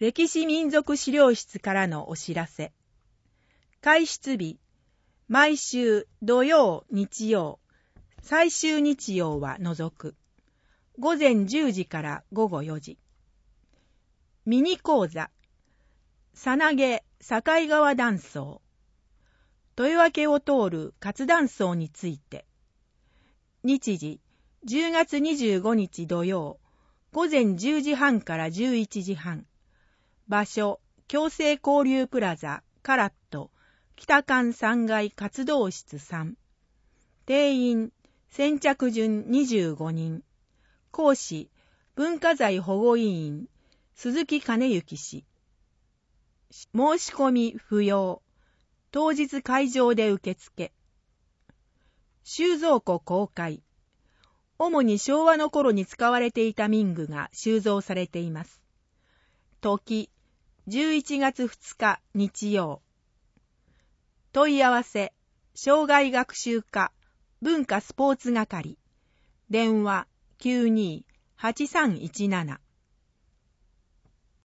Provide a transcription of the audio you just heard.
歴史民族資料室からのお知らせ。開出日、毎週土曜、日曜、最終日曜は除く。午前10時から午後4時。ミニ講座、さなげ境川断層、豊明を通る活断層について。日時、10月25日土曜、午前10時半から11時半。場所、共生交流プラザ、カラット、北館3階活動室3。定員、先着順25人。講師、文化財保護委員、鈴木兼幸氏。申し込み不要。当日会場で受付。収蔵庫公開。主に昭和の頃に使われていた民具が収蔵されています。時、11月2日日曜。問い合わせ、障害学習課、文化スポーツ係。電話、92-8317。